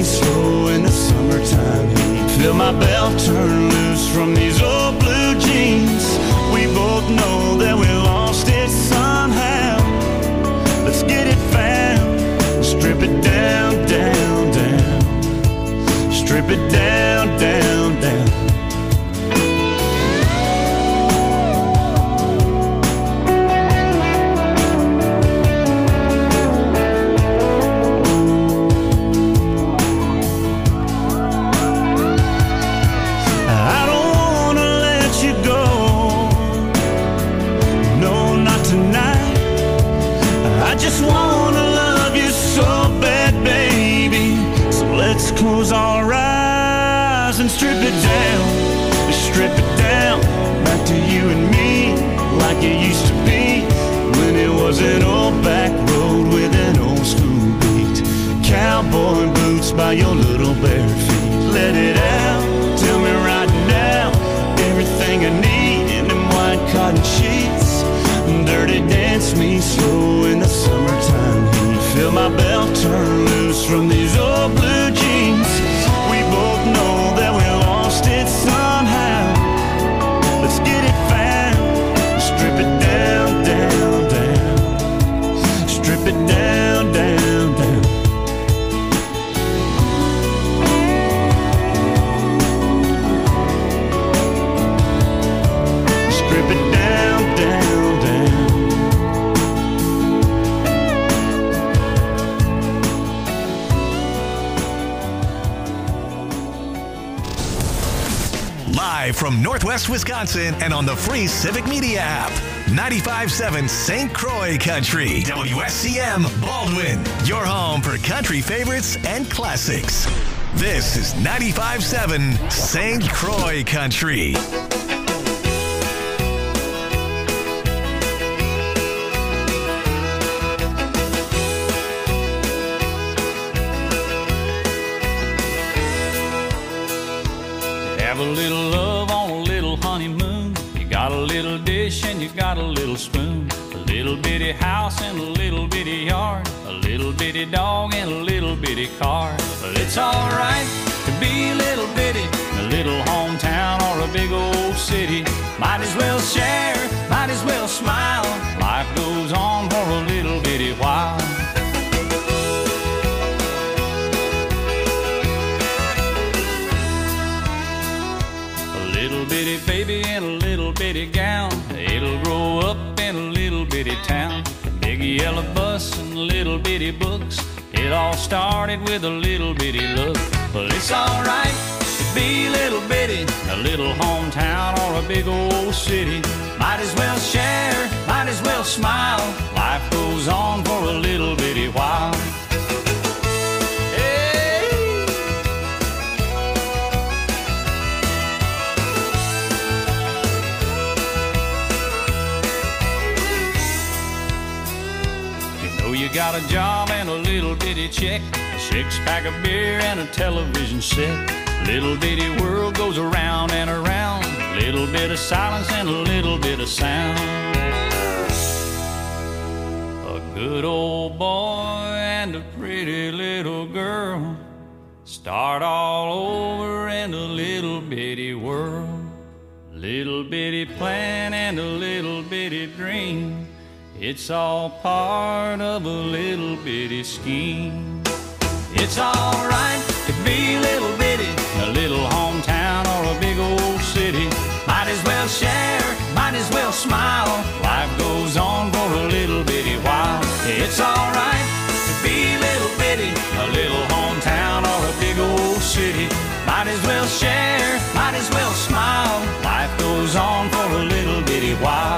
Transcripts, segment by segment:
me slow in the summertime heat. Feel my belt turn loose from these old blue jeans. We both know that we lost it somehow. Let's get it found, strip it down, down, down. Strip it down, down, down. Close our eyes and strip it down, back to you and me, like it used to be, when it was an old back road with an old school beat. Cowboy boots by your little bare feet. Let it out, tell me right now, everything I need in them white cotton sheets. Dirty dance me slow in the summertime heat. Feel my belt turn loose from these old blue jeans. We both know that we lost it somehow. Let's get it found, strip it down, down, down. Strip it down, down, down. Strip it down, down, down. Live from Northwest Wisconsin and on the free Civic Media app. 95.7 St. Croix Country. WSCM Baldwin. Your home for country favorites and classics. This is 95.7 St. Croix Country. Have a little love on a little honeymoon. You got a little dish and you got a little spoon. A little bitty house and a little bitty yard. A little bitty dog and a little bitty car. But it's alright to be a little bitty in a little hometown or a big old city. Might as well share, might as well smile. Life goes on for a little bitty while. Little bitty baby in a little bitty gown. It'll grow up in a little bitty town. A big yellow bus and little bitty books. It all started with a little bitty look. But it's alright to be a little bitty in a little hometown or a big old city. Might as well share, might as well smile. Life goes on for a little bitty while. You got a job and a little bitty check, a six-pack of beer and a television set. Little bitty world goes around and around. Little bit of silence and a little bit of sound. A good old boy and a pretty little girl start all over in a little bitty world. Little bitty plan and a little bitty dream. It's all part of a little bitty scheme. It's alright to be a little bitty in a little hometown or a big old city. Might as well share, might as well smile. Life goes on for a little bitty while. It's alright to be a little bitty in a little hometown or a big old city. Might as well share, might as well smile. Life goes on for a little bitty while.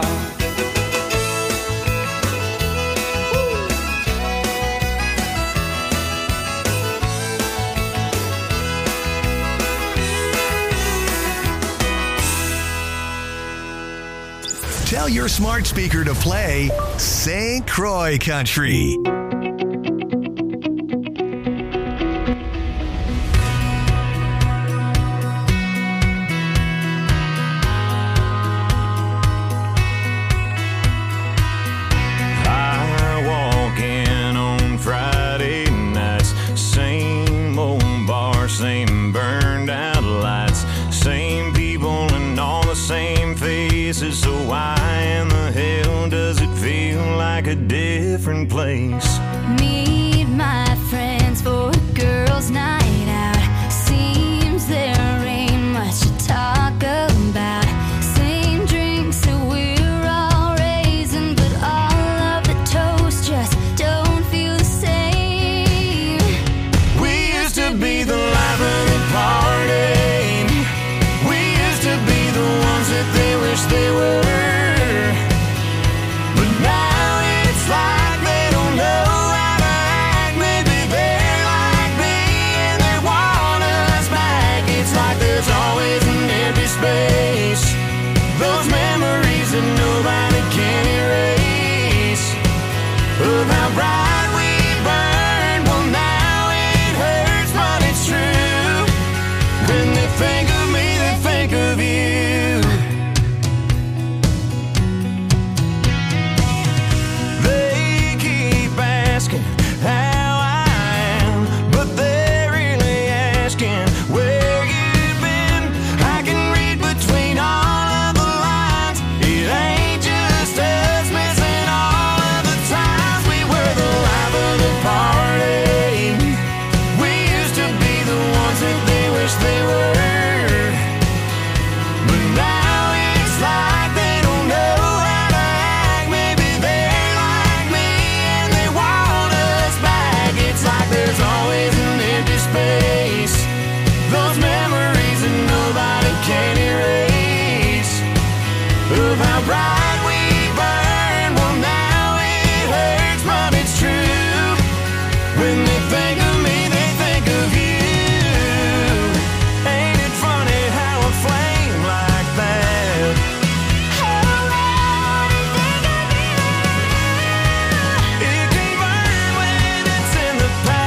Tell your smart speaker to play St. Croix Country. I walk in on Friday nights, same old space. Those memories that nobody can erase. Of how bright we burn, well now it hurts, but it's true. When they think of me, they think of you. Ain't it funny how a flame like that it can burn when it's in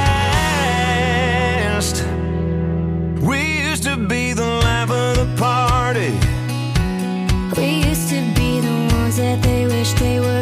the past. We used to be the life of the party. We used to be the ones that they wish they were.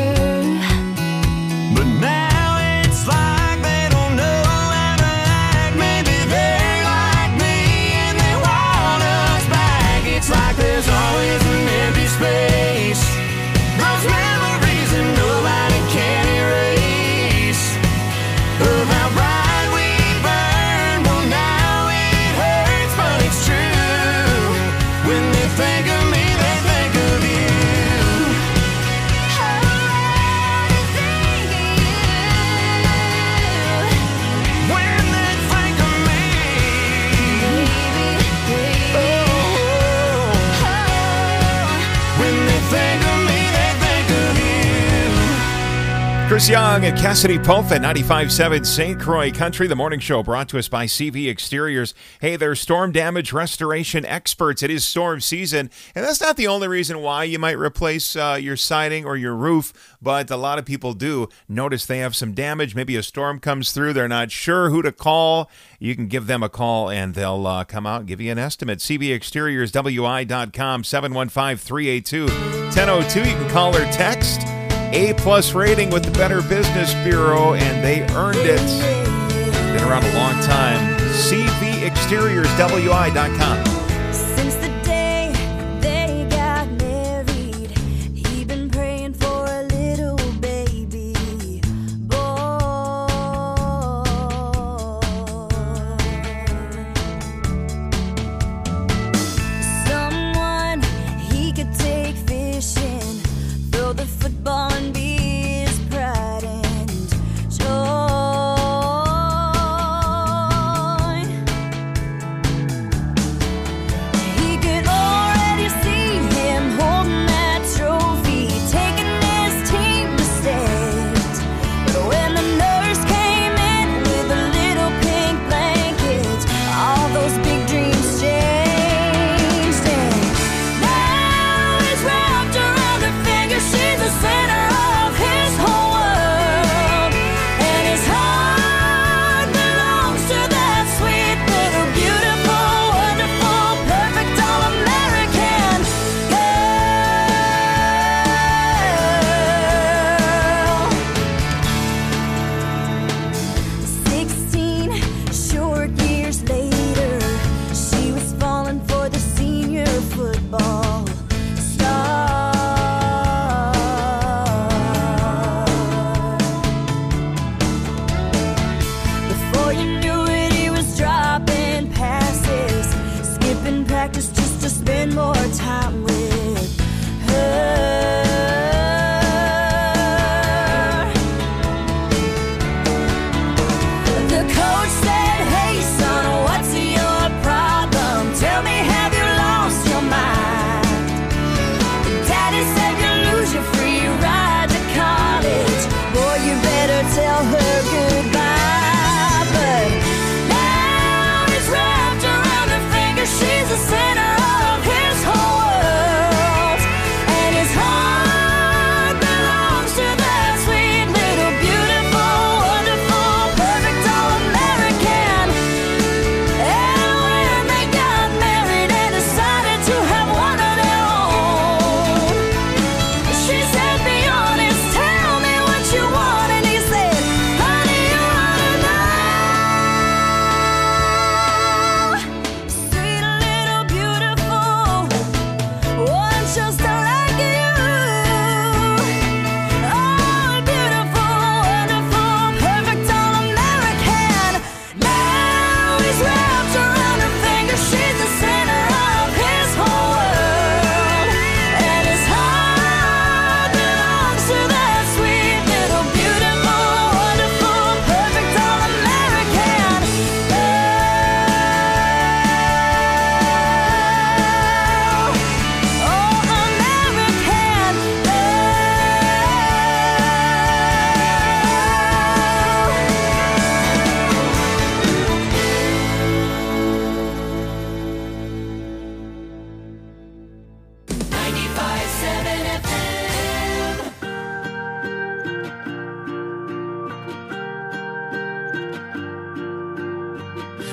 But now it's like they don't know how to act. Maybe they're like me and they want us back. It's like there's always an empty space. Those memories that nobody can erase. Of how bright we burn, well now it hurts, but it's true. When they think of me, they think of you. When they think of me, when they think of me, they think of you. Chris Young and Cassidy Pope at 95.7 St. Croix Country. The morning show brought to us by CV Exteriors. Hey, they're storm damage restoration experts. It is storm season, and that's not the only reason why you might replace your siding or your roof, but a lot of people do notice they have some damage. Maybe a storm comes through. They're not sure who to call. You can give them a call, and they'll come out and give you an estimate. CVExteriorsWI.com, 715-382-1002. You can call or text. A-plus rating with the Better Business Bureau, and they earned it. Been around a long time. CVExteriorsWI.com. Since the day they got married, he been praying for a little baby boy. Someone he could take fishing, throw the football and be his pride and joy.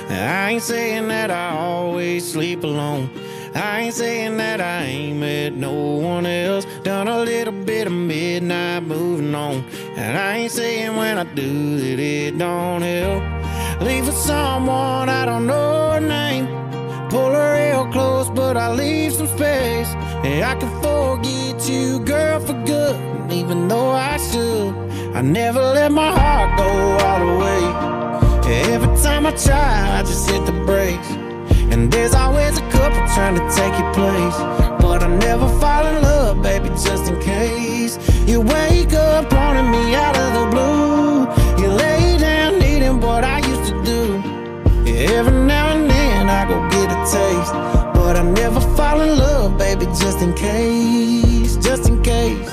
I ain't saying that I always sleep alone. I ain't saying that I ain't met no one else. Done a little bit of midnight moving on. And I ain't saying when I do that it don't help. Leave for someone I don't know her name. Pull her real close, but I leave some space. And I can forget you, girl, for good. And even though I should, I never let my heart go all the way. Every time I try, I just hit the brakes. And there's always a couple trying to take your place. But I never fall in love, baby, just in case. You wake up wanting me out of the blue. You lay down needing what I used to do. Every now and then I go get a taste. But I never fall in love, baby, just in case. Just in case.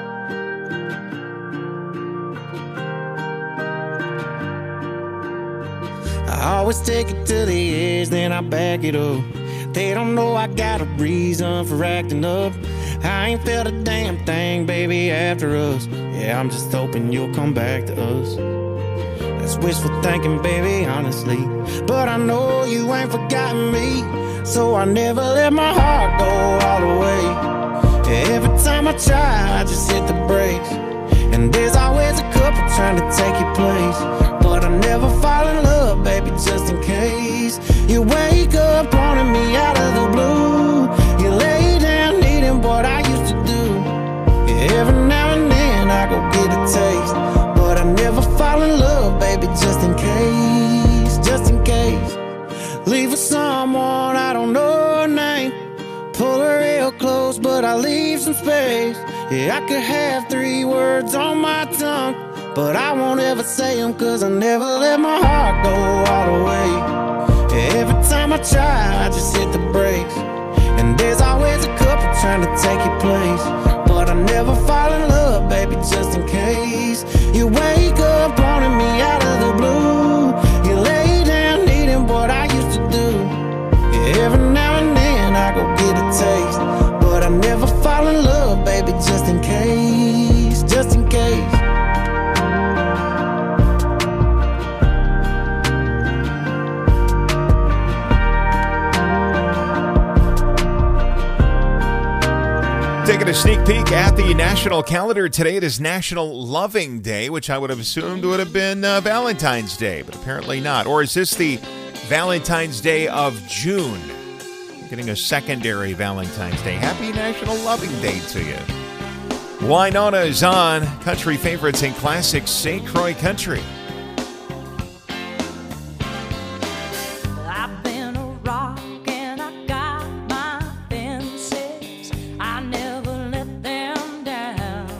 I always take it to the edge, then I back it up. They don't know I got a reason for acting up. I ain't felt a damn thing, baby, after us. Yeah, I'm just hoping you'll come back to us. That's wishful thinking, baby, honestly. But I know you ain't forgotten me. So I never let my heart go all the way. Every time I try, I just hit the brakes. And there's always a couple trying to take your place. But I never fall in love, baby, just in case. You wake up wanting me out of the blue. You lay down needing what I used to do. Every now and then I go get a taste. But I never fall in love, baby, just in case. Just in case. Leave for someone I don't know her name. Pull her real close, but I leave some space. Yeah, I could have 3 words on my tongue, but I won't ever say them, cause I never let my heart go all the way. Every time I try, I just hit the brakes. And there's always a couple trying to take your place. But I never fall in love, baby, just in case. You wake up wanting me out of the blue. You lay down needing what I used to do. Every now and then I go get a taste. But I never fall in love, baby, just in case. Just in case. Taking a sneak peek at the national calendar today. It is National Loving Day, which I would have assumed would have been Valentine's Day, but apparently not. Or is this the Valentine's Day of June? Getting a secondary Valentine's Day. Happy National Loving Day to you. Winona is on Country Favorites and Classics, St. Croix Country. I've been a rock and I got my fences. I never let them down.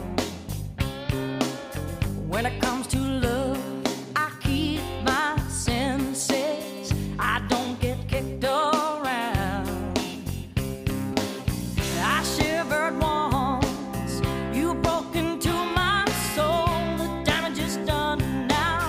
When it comes to love, I keep my senses. I don't get kicked around. I shivered once. You broke into my soul. The damage is done now.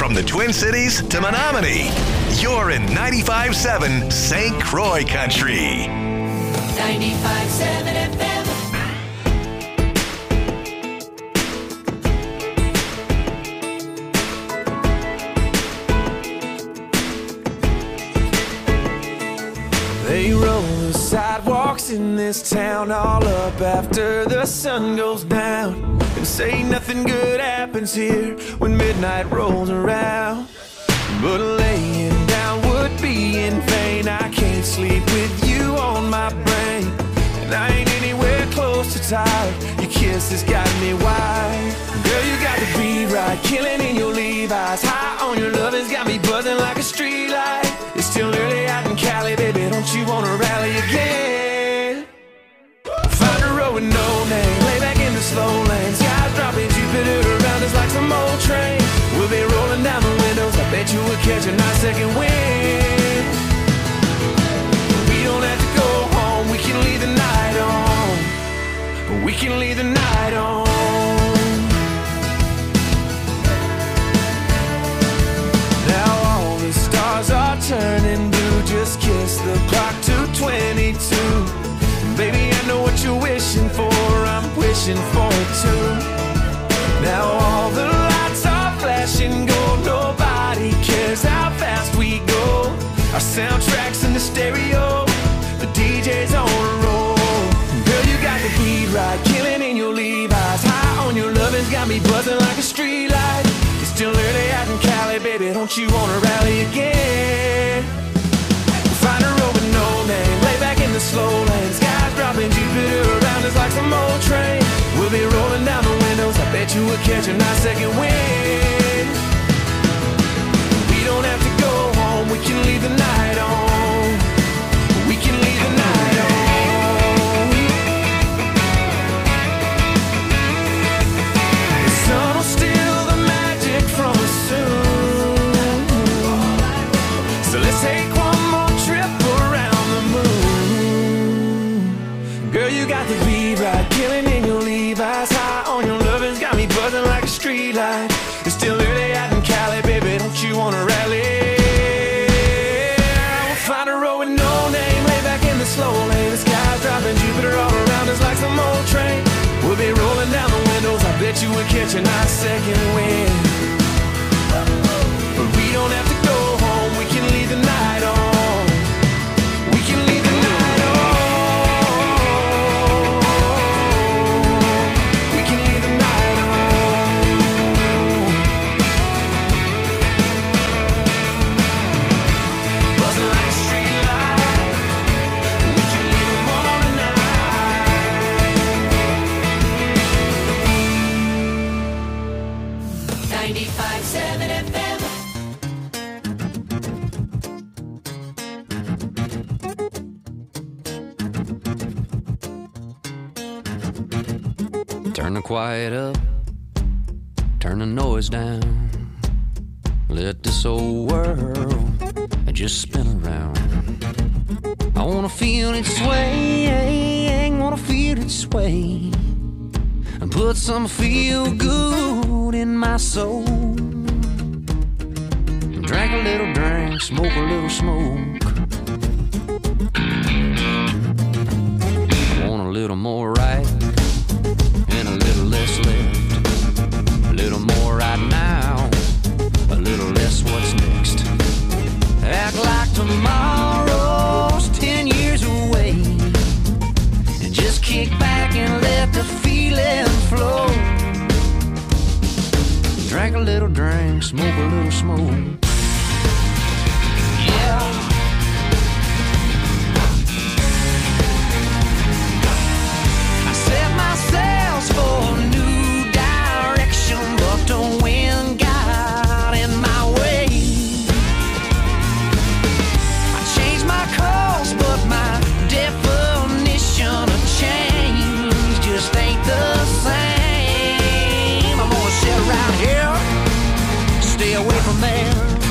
From the Twin Cities to Menominee, you're in 95.7 St. Croix Country. 95.7 FM. They roll the sidewalks in this town all up after the sun goes down, and say nothing good happens here when midnight rolls around. But laying down would be in vain. I can't sleep with you on my brain, and I ain't anywhere close to tired. Your kiss has got me wired. Girl, you got the beat right, killing in your Levi's. High on your love has got me buzzing like a street light. It's still early out in Cali, baby, don't you wanna rally again? Find a road with no name, lay back in the slow lane. Skies dropping, Jupiter around us like some old train. We'll be rolling down the windows, I bet you we'll catch a nice second wind. We don't have to go home, we can leave the night on. We can leave the night on. Now all the stars are turning blue, just kiss the clock to 22. Baby, I know what you're wishing for, I'm wishing for it too. Now all the lights are flashing gold, nobody cares how fast we go. Our soundtrack's in the stereo, the DJ's on a roll. Girl, you got the beat right, killing in your Levi's. High on your love has got me buzzing like a street light. It's still early out in Cali, baby, don't you wanna rally again? Find a road with no name, lay back in the slow lane. Skies dropping, Jupiter around us like some old train. We'll be rolling down the windows, I bet you we'll catch a nice second wind. We don't have to go home, we can leave the night on. We can leave the night on. The sun will steal the magic from us soon, so let's take one more trip around the moon. Girl, you got the beat right, killing in your Levi's. High on your love has got me buzzing like a street light. It's still early out in Cali, baby, don't you wanna rally? We'll find a road with no name, lay back in the slow lane. The sky's dropping, Jupiter all around us like some old train. We'll be rolling down the windows, I bet you we'll catch a nice second wind. But we don't have to go home, we can leave the night on. We can leave the night on. We can leave the night on. Buzzing like a street light. We can leave them on tonight. 95.7 FM. Turn the quiet up, turn the noise down. Let this old world just spin around. I wanna feel it sway, wanna feel it sway, and put some feel good in my soul. Drink a little drink, smoke a little smoke. Want a little more right and a little less left. A little more right now, a little less what's next. Act like tomorrow's 10 years away, and just kick back and let the feeling flow. Drink a little drink, smoke a little smoke. Yeah. I set my sails for a new direction, but the wind got in my way. I changed my course, but my definition of change just ain't the same. I'm gonna sit around here, stay away from there.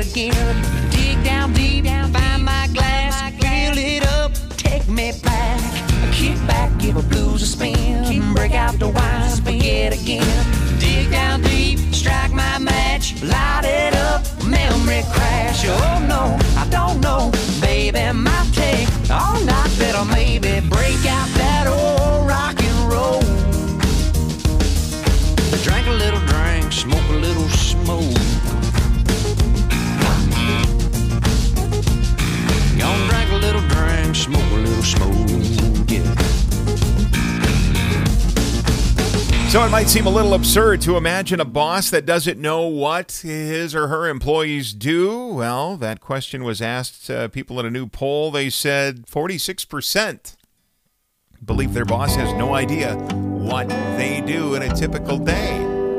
again. Dig down deep, find my glass, fill it up, take me back. Kick back, give a blues a spin, break out the wine, forget again. Dig down deep, strike my match, light it up, memory crash. Oh no, I don't know, baby, might take all night, better maybe break out that old rock and roll. Drink a little drink, smoke a little smoke. Gonna drink a little drink, smoke a little smoke, yeah. So it might seem a little absurd to imagine a boss that doesn't know what his or her employees do. Well, that question was asked people in a new poll. They said 46% believe their boss has no idea what they do in a typical day.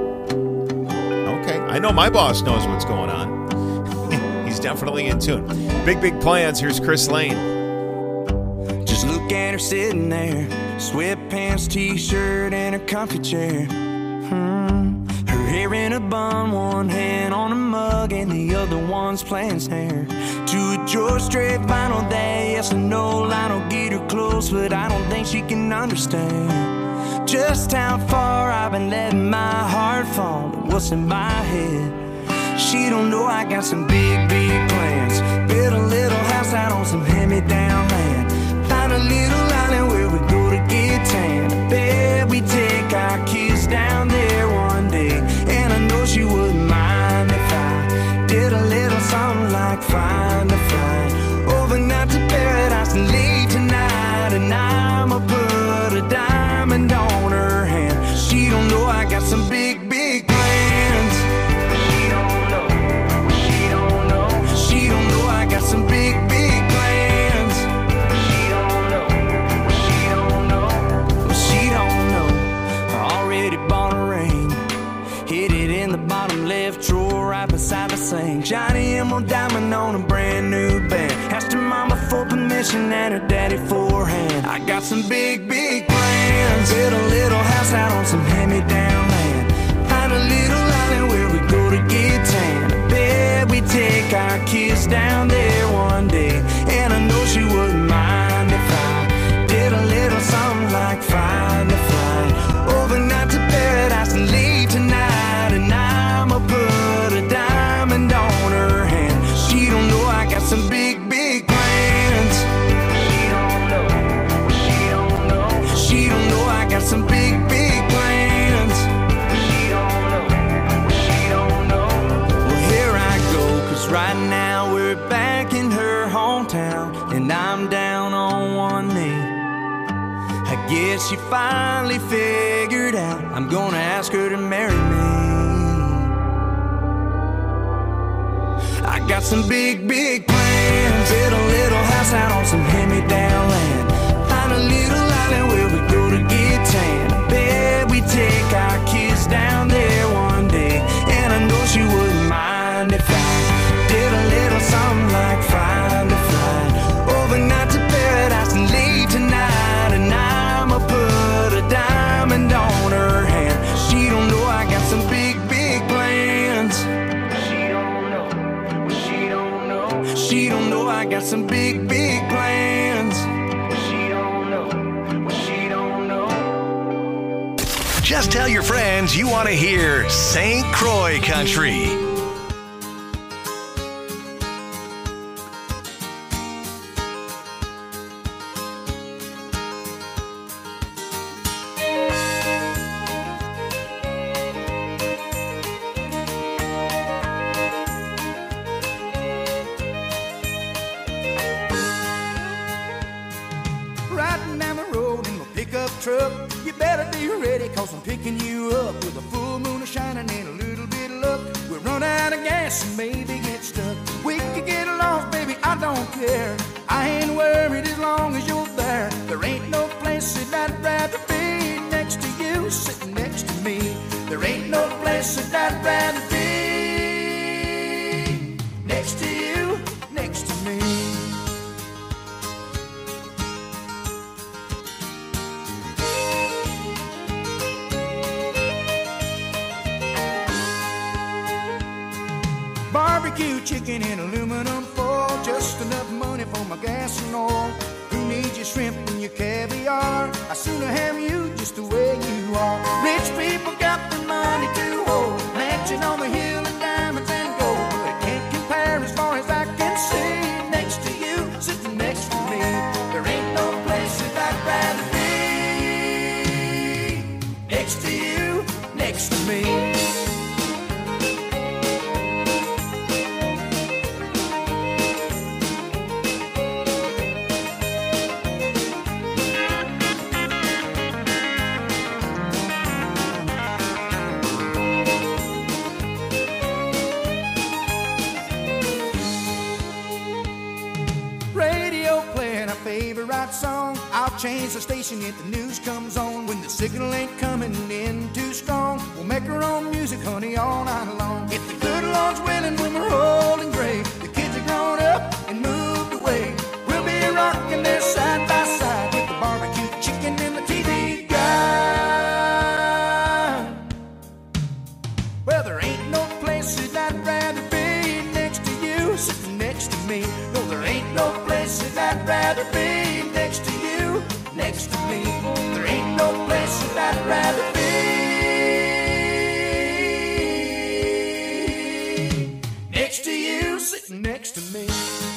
Okay, I know my boss knows what's going on. He's definitely in tune. Big plans. Here's Chris Lane. Just look at her sitting there, sweatpants, t-shirt, and her comfy chair. Her hair in a bun, one hand on a mug, and the other one's playing snare. To a George Strait vinyl day, yes or no, Lionel get her close, but I don't think she can understand just how far I've been letting my heart fall and what's in my head. She don't know I got some big plans. Build a little house out on some hand-me-down land. Find a little island where we go to get tan. I bet we take our kids down there one day. And I know she wouldn't mind if I did a little something like find a flight overnight to paradise and leave tonight. And I'ma put a diamond on her hand. She don't know I got some big plans. She don't know. She don't know. She don't know I got some big plans. She don't know. She don't know. She don't know. I already bought a ring. Hid it in the bottom left drawer right beside the sink. Johnny Emerald diamond on a brand new band. Asked her mama for permission and her daddy for a hand. I got some big plans. Build a little house out on some hand-me-down land. Find a little island where we go to get tan. I bet we take our kids down there one day. And I know she wouldn't mind if I did a little something like find a flight overnight to paradise and leave tonight. And I'ma put a diamond on her hand. She don't know I got some big plans. She don't know. She don't know. She don't know I got some big plans. She don't know. She don't know. Well, here I go, 'cause right now we're back in her hometown, and I'm down on one knee. I guess she finally figured out I'm gonna ask her to marry me. I got some big plans. Build a little house out on some hand-me-down land. Find a little island where we go to get tan. I bet we take our kids down there one day. And I know she wouldn't mind if I did a little something like find a flight overnight to paradise and leave tonight. And I'ma put a diamond on her hand. She don't know I got some big plans. She don't know. She don't know. She don't know I got some big plans. She don't know. She don't know. Just tell your friends you want to hear St. Croix Country. Riding down the road in my pickup truck. You better be ready, 'cause I'm picking you up with a full moon shining and a little bit of luck. We'll run out of gas and maybe get stuck. We could get lost, baby, I don't care. I ain't worried as long as you're there. There ain't no place that I'd rather be next to you, sitting next to me. There ain't no place that I'd rather be next to you, next to me. barbecue chicken in aluminum foil, just enough money for my gas and oil. Who needs your shrimp and your caviar? I sooner have you just the way you are. Rich people got the money to hold, mansion on the hill and diamonds and gold, but it can't compare as far as I can see. Next to you, sitting next to me, there ain't no place that I'd rather be. Next to you, next to me. Song. I'll change the station if the news comes on. When the signal ain't coming in too strong, we'll make our own music, honey, all night long. If the good Lord's willing, when we're old and gray, the kids are grown up and moved away, we'll be rocking there side by side with the barbecue chicken and the TV guide. Well, there ain't no place that I'd rather be next to you, sitting next to me. No, there ain't no place that I'd rather be next to you, next to me. There ain't no place that I'd rather be. Next to you, sitting next to me.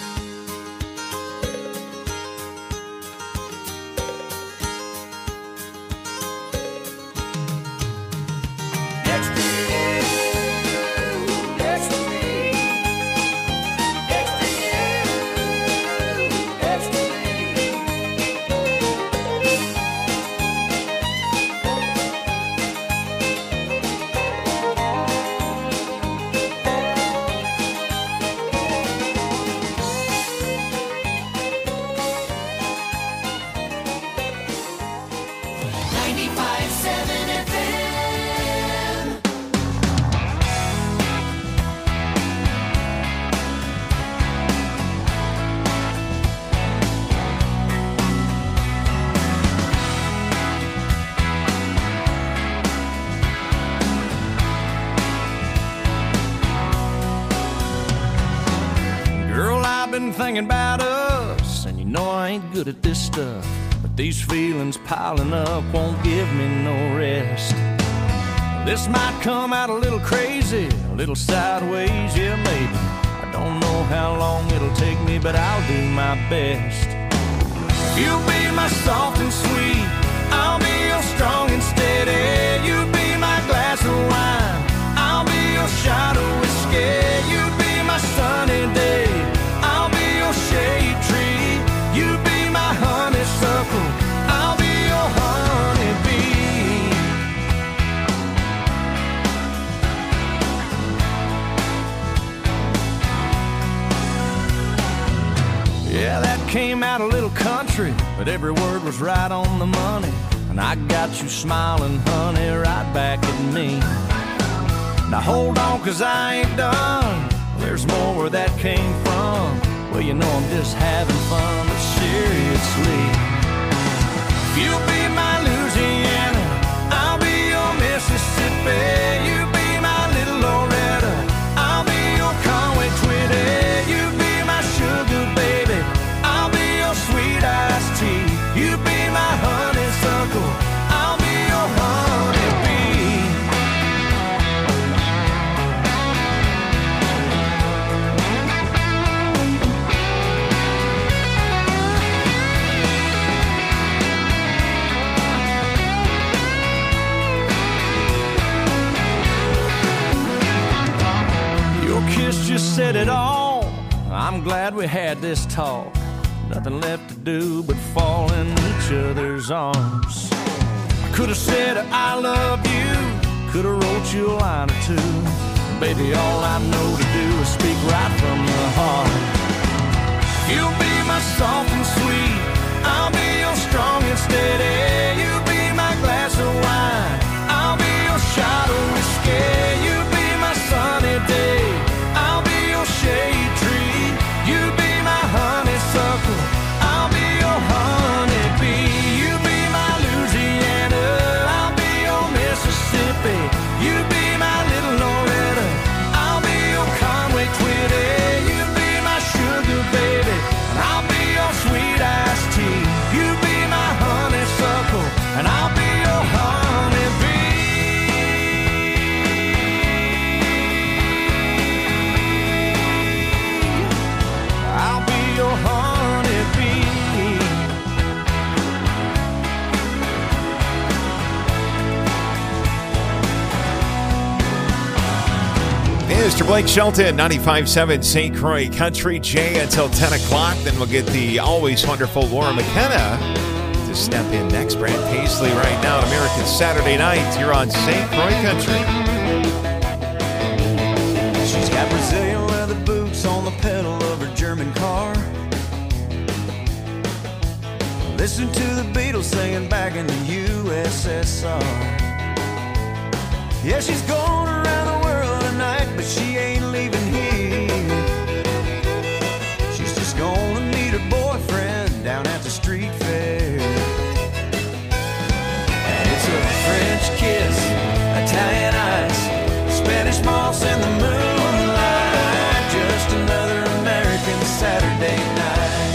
Next to you, next to me. Next to you, next to me. Thinking about us, and you know I ain't good at this stuff, but these feelings piling up won't give me no rest. This might come out a little crazy, a little sideways, yeah maybe. I don't know how long it'll take me, but I'll do my best. You'll be my soft and sweet, I'll be your strong and steady. You'll be my glass of wine, I'll be your shot of whiskey. You'll be my sunny day, shade tree, you be my honeysuckle, I'll be your honeybee. Yeah, that came out a little country, but every word was right on the money. And I got you smiling, honey, right back at me. Now hold on, 'cause I ain't done, there's more where that came from. Well, you know I'm just having fun, but seriously, you'll be my Louisiana, I'll be your Mississippi. You be my little Loretta, I'll be your Conway Twitty. You be my sugar baby, I'll be your sweet iced tea. You be my honeysuckle, I'll be your honeybee. Just said it all. I'm glad we had this talk. Nothing left to do but fall in each other's arms. I could have said I love you, could have wrote you a line or two. Baby, all I know to do is speak right from the heart. You'll be my soft and sweet, I'll be your strong and steady. You'll be my glass of wine, I'll be your shot of whiskey. You'll be my sunny day, I'll be your shade tree. You be my honeysuckle, I'll be your honeybee. You be my Louisiana, I'll be your Mississippi. You be my little Loretta, I'll be your Conway Mr. Blake Shelton, 95.7 St. Croix Country. Jay until 10 o'clock. Then we'll get the always wonderful Laura McKenna to step in next. Brad Paisley right now on American Saturday Night here on St. Croix Country. She's got Brazilian leather boots on the pedal of her German car. Listen to the Beatles singing back in the USSR. Yeah, she's going around the world tonight, but she ain't leaving here. She's just gonna meet her boyfriend down at the street fair. And it's a French kiss, Italian ice, Spanish moss in the moonlight, just another American Saturday night.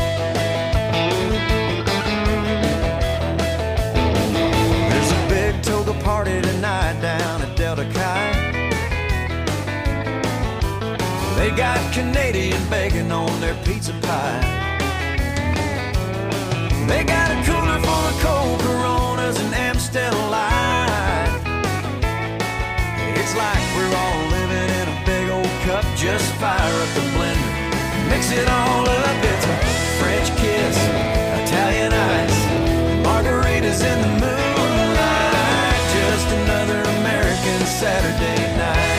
There's a big toga party tonight down at Delta Chi. They got Canadian bacon on their pizza pie. They got a cooler full of cold Coronas and Amstel Light. It's like we're all living in a big old cup. Just fire up the blender, mix it all up. It's a French kiss, Italian ice, margaritas in the moonlight, just another American Saturday night.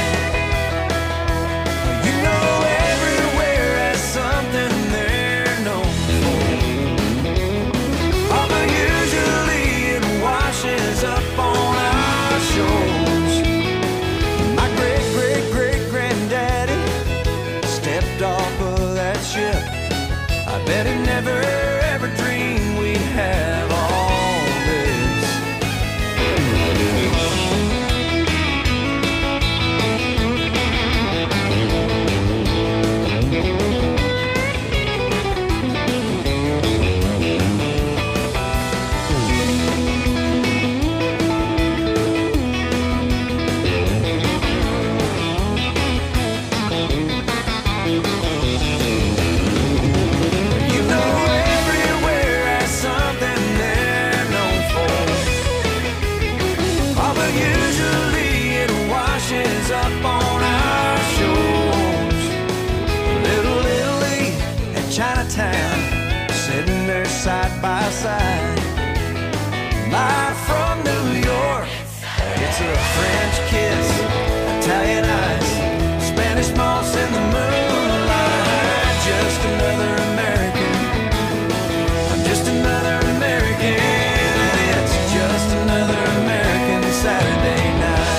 You know everywhere has something they're known for, although usually it washes up on our shores. My great-great-great-granddaddy stepped off of that ship. I bet he never ever dreamed we'd have all this. You know everywhere has something they're known for, although usually it washes up on our shores. Little Italy and Chinatown sitting there side by side. Live from New York, it's a French kiss, Italian ice, Spanish moss in the moonlight, just another American. I'm just another American, and it's just another American Saturday night.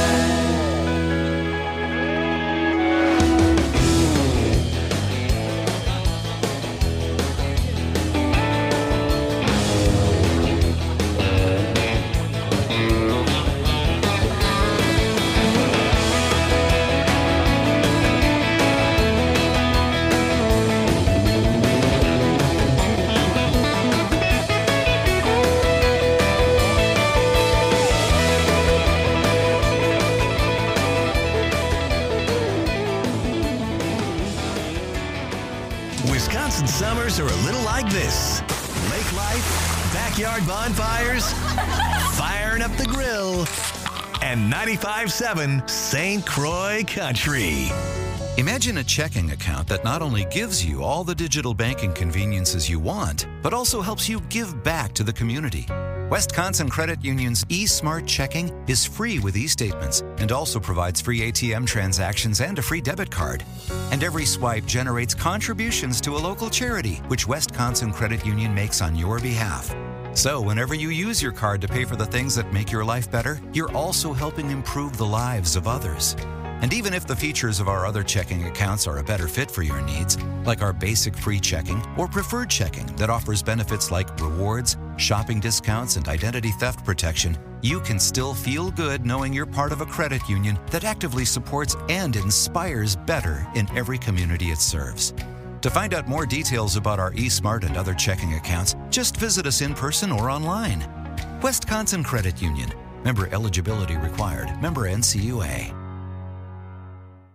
Wisconsin summers are a little like this. Lake life, backyard bonfires, firing up the grill, and 95.7 St. Croix Country. Imagine a checking account that not only gives you all the digital banking conveniences you want, but also helps you give back to the community. Wisconsin Credit Union's eSmart Checking is free with e-statements and also provides free ATM transactions and a free debit card. And every swipe generates contributions to a local charity, which Wisconsin Credit Union makes on your behalf. So whenever you use your card to pay for the things that make your life better, you're also helping improve the lives of others. And even if the features of our other checking accounts are a better fit for your needs, like our basic free checking or preferred checking that offers benefits like rewards, shopping discounts, and identity theft protection, you can still feel good knowing you're part of a credit union that actively supports and inspires better in every community it serves. To find out more details about our eSmart and other checking accounts, just visit us in person or online. Wisconsin Credit Union. Member eligibility required. Member NCUA.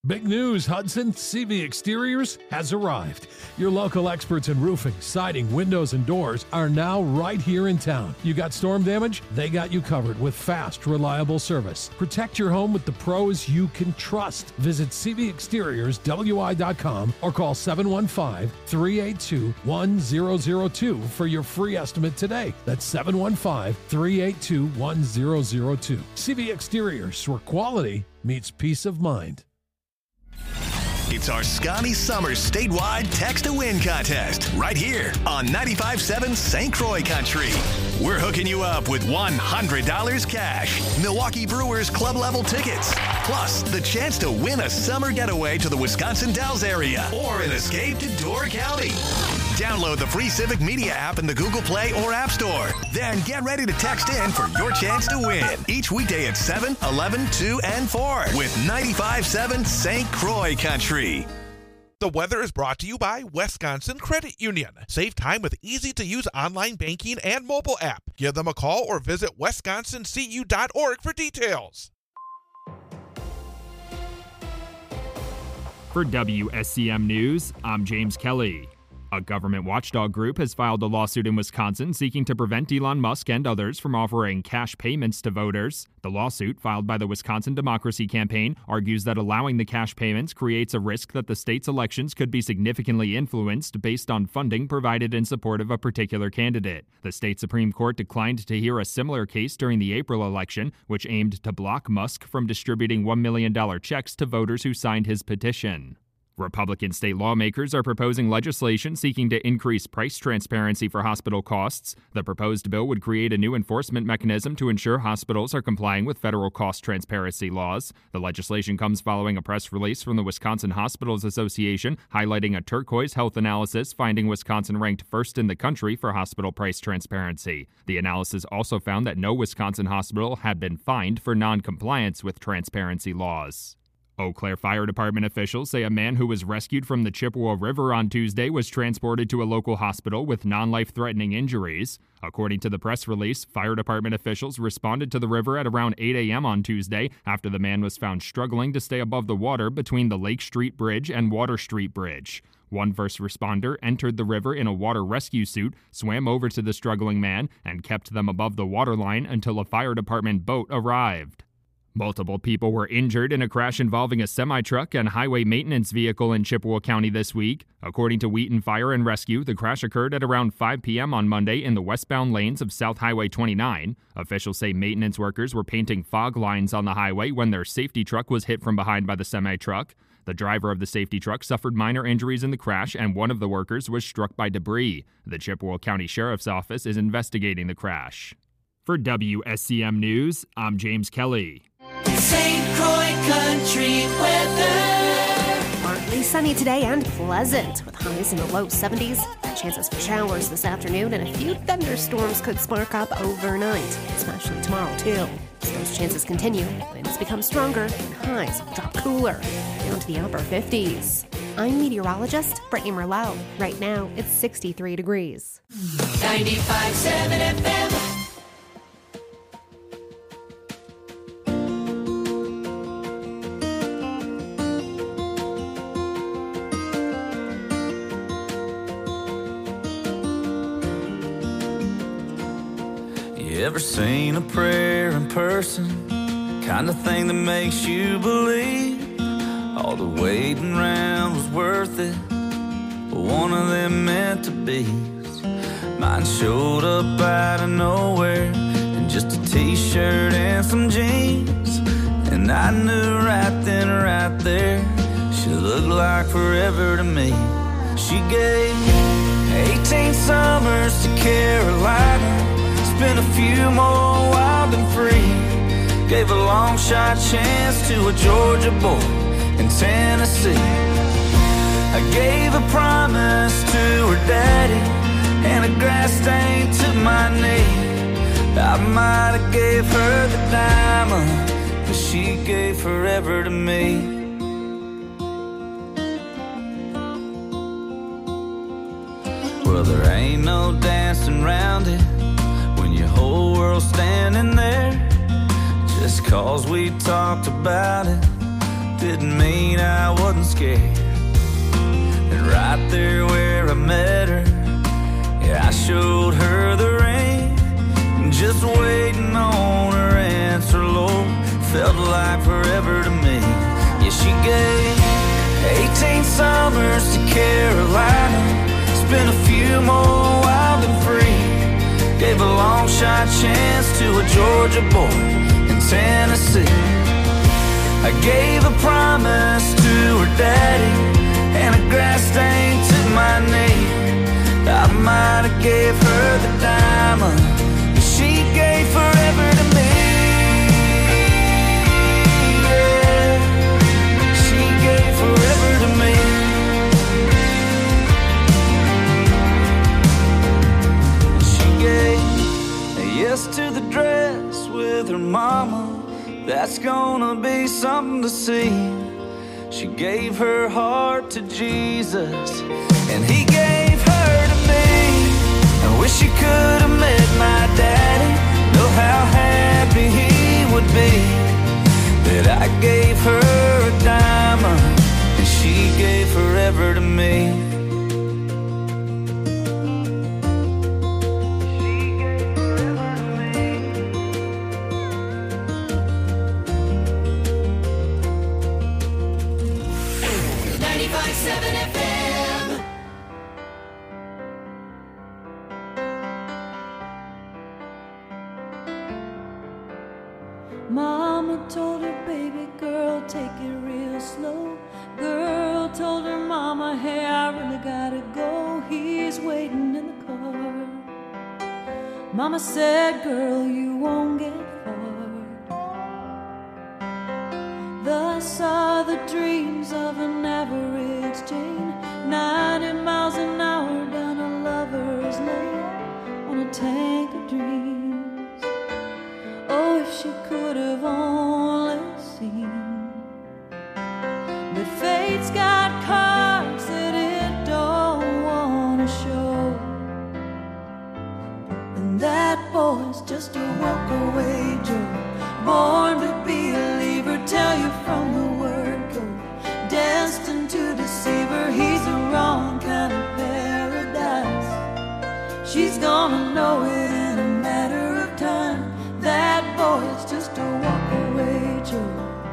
Big news, Hudson. CV Exteriors has arrived. Your local experts in roofing, siding, windows, and doors are now right here in town. You got storm damage? They got you covered with fast, reliable service. Protect your home with the pros you can trust. Visit cvexteriorswi.com or call 715-382-1002 for your free estimate today. That's 715-382-1002. CV Exteriors, where quality meets peace of mind. It's our Scotty Summer statewide Text to Win contest right here on 95.7 St. Croix Country. We're hooking you up with $100 cash, Milwaukee Brewers club level tickets, plus the chance to win a summer getaway to the Wisconsin Dells area or an escape to Door County. Download the free Civic Media app in the Google Play or App Store. Then get ready to text in for your chance to win each weekday at 7, 11, 2, and 4 with 95.7 St. Croix Country. The weather is brought to you by Wisconsin Credit Union. Save time with easy-to-use online banking and mobile app. Give them a call or visit wisconsincu.org for details. For WSCM News, I'm James Kelly. A government watchdog group has filed a lawsuit in Wisconsin seeking to prevent Elon Musk and others from offering cash payments to voters. The lawsuit, filed by the Wisconsin Democracy Campaign, argues that allowing the cash payments creates a risk that the state's elections could be significantly influenced based on funding provided in support of a particular candidate. The state Supreme Court declined to hear a similar case during the April election, which aimed to block Musk from distributing $1 million checks to voters who signed his petition. Republican state lawmakers are proposing legislation seeking to increase price transparency for hospital costs. The proposed bill would create a new enforcement mechanism to ensure hospitals are complying with federal cost transparency laws. The legislation comes following a press release from the Wisconsin Hospitals Association highlighting a Turquoise Health analysis finding Wisconsin ranked first in the country for hospital price transparency. The analysis also found that no Wisconsin hospital had been fined for non-compliance with transparency laws. Eau Claire Fire Department officials say a man who was rescued from the Chippewa River on Tuesday was transported to a local hospital with non-life-threatening injuries. According to the press release, fire department officials responded to the river at around 8 a.m. on Tuesday after the man was found struggling to stay above the water between the Lake Street Bridge and Water Street Bridge. One first responder entered the river in a water rescue suit, swam over to the struggling man, and kept them above the waterline until a fire department boat arrived. Multiple people were injured in a crash involving a semi-truck and highway maintenance vehicle in Chippewa County this week. According to Wheaton Fire and Rescue, the crash occurred at around 5 p.m. on Monday in the westbound lanes of South Highway 29. Officials say maintenance workers were painting fog lines on the highway when their safety truck was hit from behind by the semi-truck. The driver of the safety truck suffered minor injuries in the crash, and one of the workers was struck by debris. The Chippewa County Sheriff's Office is investigating the crash. For WSCM News, I'm James Kelly. St. Croix Country weather. Partly sunny today and pleasant with highs in the low 70s. Chances for showers this afternoon and a few thunderstorms could spark up overnight, especially tomorrow too. As those chances continue, winds become stronger and highs drop cooler, down to the upper 50s. I'm meteorologist Brittany Merlot. Right now, it's 63 degrees. 95.7 FM. Ever seen a prayer in person? Kind of thing that makes you believe all the waiting around was worth it. But one of them meant to be. Mine showed up out of nowhere in just a t-shirt and some jeans. And I knew right then, right there, she looked like forever to me. She gave 18 summers to Carolina. Spent a few more wild and free. Gave a long shot chance to a Georgia boy in Tennessee. I gave a promise to her daddy and a grass stain to my knee. I might have gave her the diamond, but she gave forever to me. Well, there ain't no dancing around it. Your whole world standing there. Just cause we talked about it didn't mean I wasn't scared. And right there where I met her, yeah, I showed her the ring. Just waiting on her answer, Lord, felt like forever to me. Yeah, she gave 18 summers to Carolina, spent a few more wild and free. Gave a long shot chance to a Georgia boy in Tennessee. I gave a promise to her daddy, and a grass stain took my knee. I might have gave her the diamond, but she gave forever to me. Yeah, she gave forever to me. She gave a yes to the dress with her mama. That's gonna be something to see. She gave her heart to Jesus, and he gave her to me. I wish she could have met my daddy. Know how happy he would be that I gave her a diamond and she gave forever to me. 95.7 FM. Mama told her baby girl, take it real slow. Girl told her mama, hey, I really gotta go. He's waiting in the car. Mama said, girl, you won't get far. Thus are the dreams of an average Jane, 90 miles an hour down a lover's lane on a tank of dreams. Oh, if she could have only seen. But fate's got cards that it don't want to show, and that boy's just a walk-away Joe, born to be a leaver, tell you from the word go, destined to deceive her. He's the wrong kind of paradise. She's gonna know it in a matter of time. That boy's just a walk-away Joe.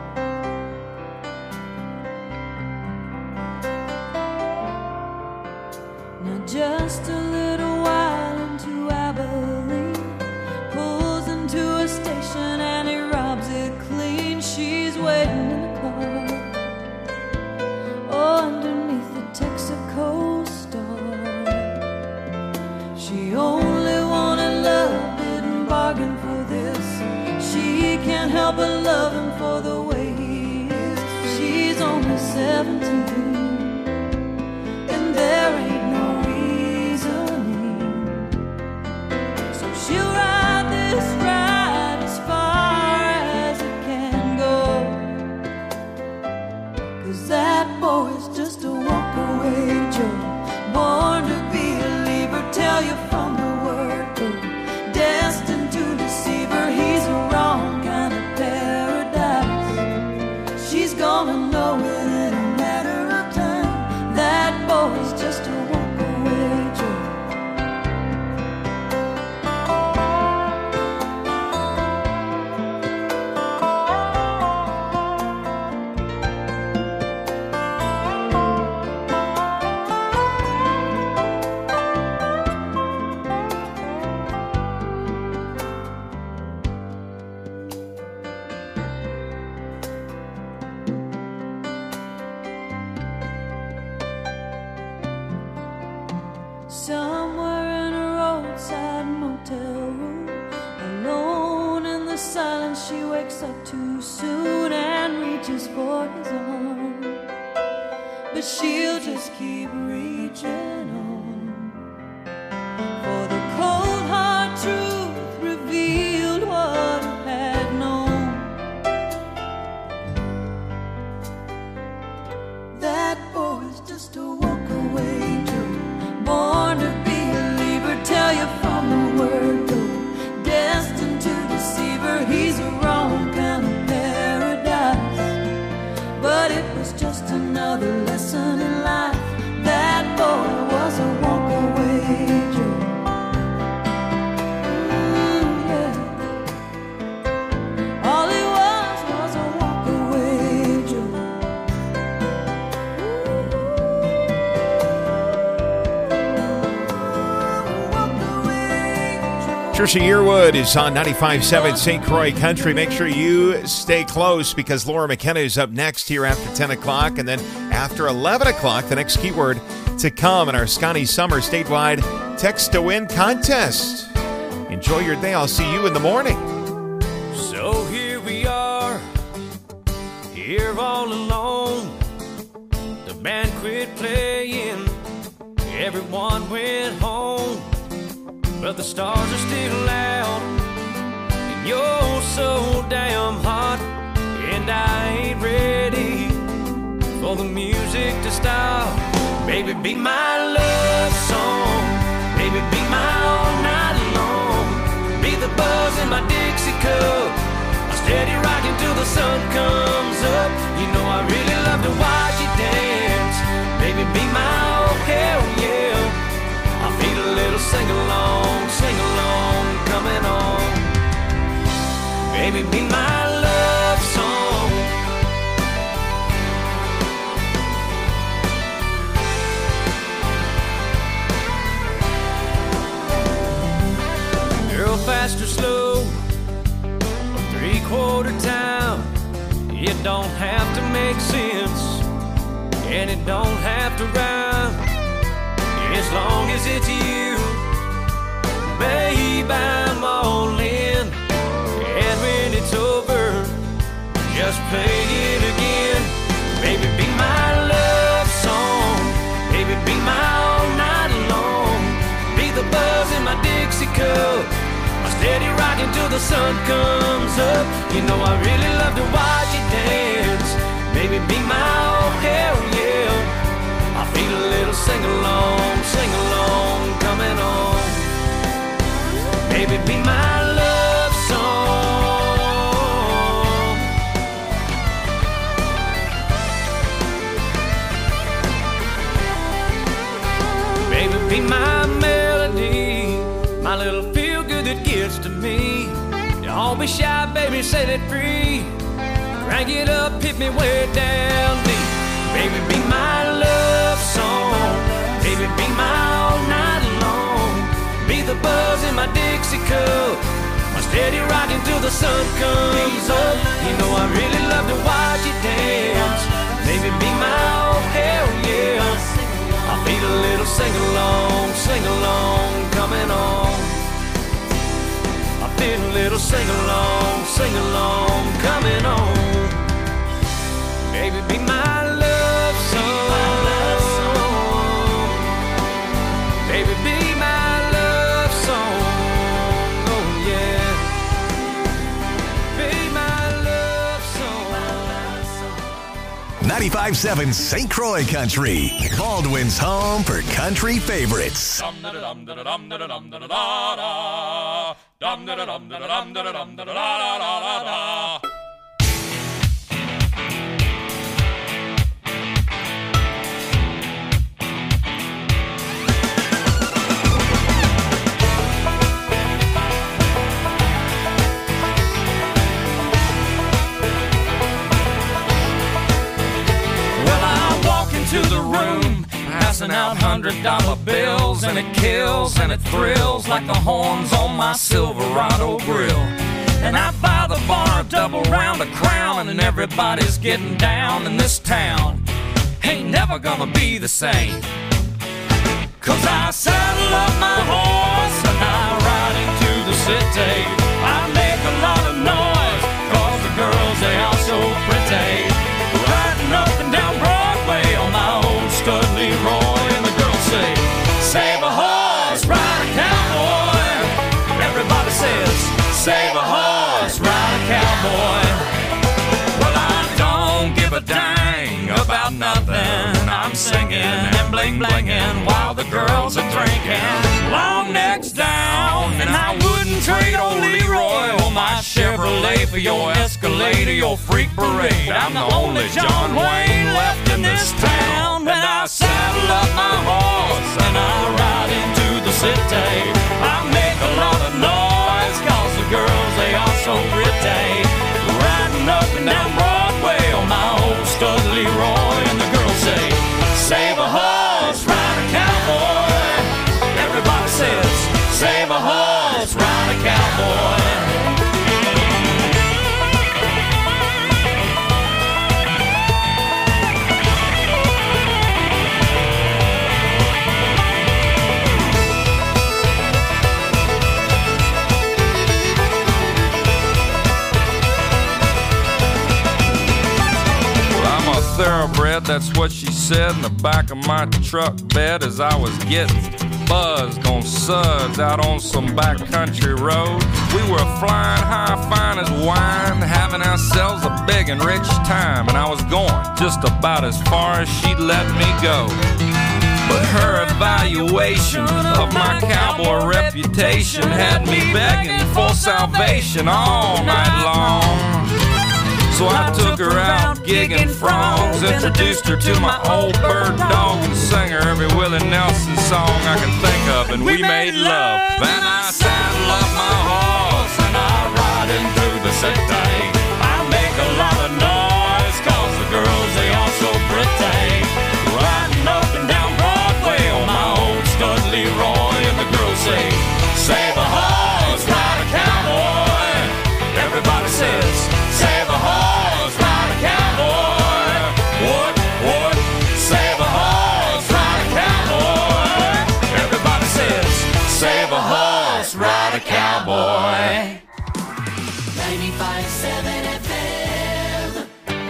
Now just a little while into Abilene, pulls into a station and he robs it clean. She's waiting in the car, oh, underneath the Texaco star. She only wanted love, didn't bargain for this. She can't help but love him for the way he is. She's only 17, and there ain't no reasoning. So she'll ride this ride as far as it can go, 'cause that boy's just a walk-away Joe, born to be a leaver, tell you from the word go, destined to deceive her. He's a wrong kind of paradise. She's gonna know it in a matter of time. That boy's just a walk-away Joe. Somewhere in a roadside motel room, alone in the silence, she wakes up too soon and reaches for his arm. But she'll just keep reaching on, for the cold hard truth revealed what he had known. That boy's just a walk-away Joe, born to be a leaver, tell you from the word go, destined to deceive her. He's a wrong kind of paradise, but Trisha Yearwood is on 95.7 St. Croix Country. Make sure you stay close because Laura McKenna is up next here after 10 o'clock. And then after 11 o'clock, the next keyword to come in our Scotty Summer statewide Text to Win contest. Enjoy your day. I'll see you in the morning. So here we are, here all alone. The band quit playing, everyone went home. But the stars are still out, and you're so damn hot. And I ain't ready for the music to stop. Baby, be my love song. Baby, be my all night long. Be the buzz in my Dixie cup. I'm steady rocking till the sun comes up. You know I really love to watch you dance. Baby, be my oh hell yeah. I feel a little sing-along coming on. Baby, be my love song. Girl, fast or slow, three-quarter time. It don't have to make sense, and it don't have to rhyme. As long as it's you, babe, I'm all in. And when it's over, just play it again. Baby, be my love song. Baby, be my all night long. Be the buzz in my Dixie cup. I'm steady rocking till the sun comes up. You know I really love to watch you dance. Baby, be my oh hell yeah. I feel a little sing-along coming on. Baby, be my love song. Baby, be my melody, my little feel-good that gets to me. Don't be shy, baby, set it free. Crank it up, hit me way down deep. Baby, be my love song. Baby, be my all night long. Be the buzz in my Dixie cup. I'm steady rocking till the sun comes up. You know I really love to watch you dance. Baby, be my oh hell yeah. I feel a little sing-along coming on. I feel a little sing-along coming on. Baby, be my love song. Baby, be my love song. Oh yeah. Be my love song. 95.7 St. Croix Country, Baldwin's home for country favorites. To the room, passing out $100 bills, and it kills and it thrills like the horns on my Silverado grill. And I buy the bar a double round of Crown, and everybody's getting down in this town. Ain't never gonna be the same, 'cause I saddle up my horse and I ride into the city. I make a lot of noise, 'cause the girls, they are so pretty. Riding up and down Broadway on my old stud Leroy, and the girls say, save a horse, ride a cowboy. Everybody says, save a horse, ride a cowboy. Well, I don't give a dang about nothing. I'm singing and bling-blinging while the girls are drinking. Long necks down, and I wouldn't trade old Leroy or my Chevrolet for your Escalade or your freak parade. I'm the only John Wayne left in this town. When I saddle up my horse and I ride into the city, I make a lot of noise, 'cause the girls, they are so pretty. Riding up and down Broadway on my old stud Leroy, and the girls say, save a horse, ride a cowboy. Everybody says, save a horse, ride a bed, that's what she said in the back of my truck bed as I was getting buzzed on suds out on some backcountry road. We were flying high, fine as wine, having ourselves a big and rich time, and I was going just about as far as she'd let me go. But her evaluation of my cowboy reputation had me begging for salvation all night long. So I took her out gigging frogs, introduced her to my old bird dog, and sang her every Willie Nelson song I could think of, and we made love. Then I saddle up my horse and I ride him through the city. I make a lot of noise 'cause the girls, they all so pretty. Riding up and down Broadway on my old stud Leroy, and the girls say, save a horse, ride a cowboy. Everybody says, save a horse, ride a cowboy. What? Save a horse, ride a cowboy. Everybody says, save a horse, ride a cowboy. 95.7 FM.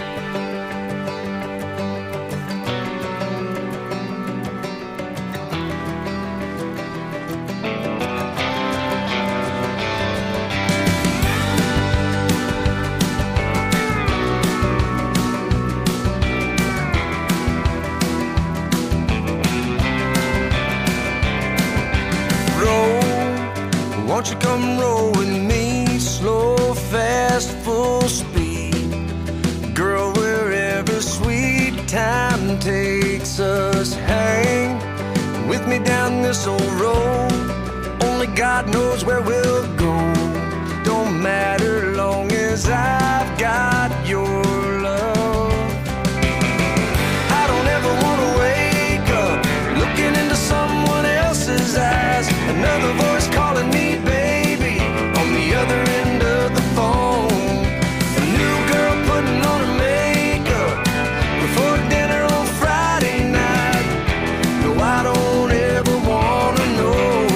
Won't you come roll with me, slow, fast, full speed? Girl, wherever sweet time takes us, hang with me down this old road. Only God knows where we'll go. Don't matter long as I've got your love. I don't ever want to wake up looking into someone else's eyes. Another voice calling me baby on the other end of the phone. A new girl putting on her makeup before dinner on Friday night. No, I don't ever want to know.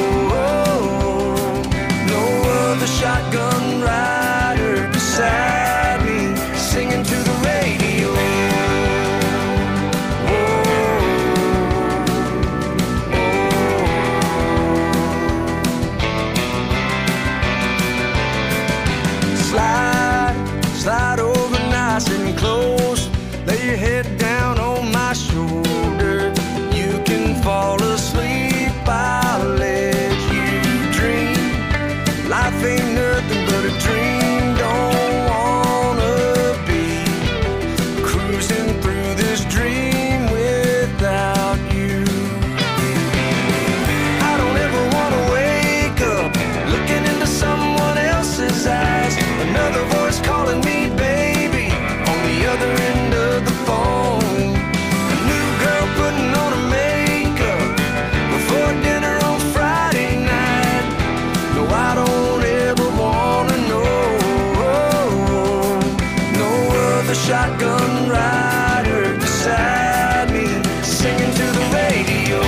No other shotgun rider beside me singing to the radio. Slide over nice and close. Lay your head down on my shoulder. You can fall asleep, I'll let you dream. Life ain't nothing but a dream. Don't wanna be cruising through this dream without you. I don't ever wanna wake up looking into someone else's eyes. Another voice calling me baby on the other end of the phone. A new girl putting on her makeup before dinner on Friday night. No, I don't ever wanna know. No other shotgun rider beside me singing to the radio.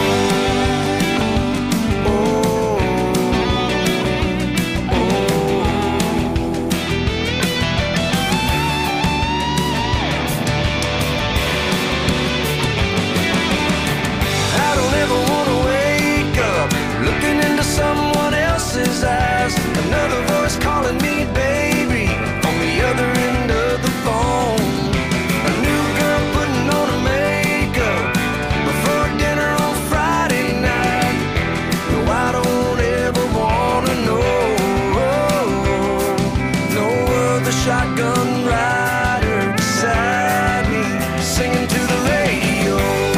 Someone else's eyes. Another voice calling me baby on the other end of the phone. A new girl putting on her makeup before dinner on Friday night. No, I don't ever wanna know. No other shotgun rider beside me singing to the radio.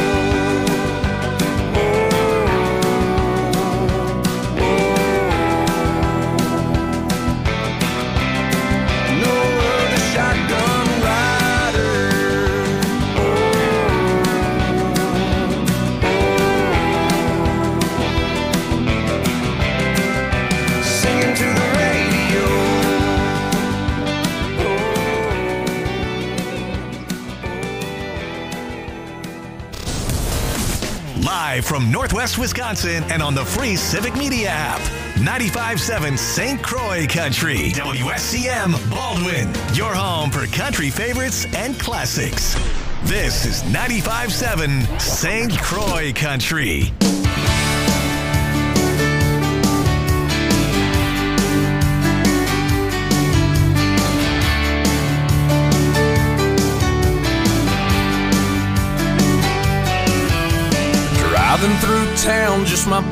Live from Northwest Wisconsin and on the free Civic Media app. 95.7 St. Croix Country. WSCM Baldwin. Your home for country favorites and classics. This is 95.7 St. Croix Country. Driving through town, just my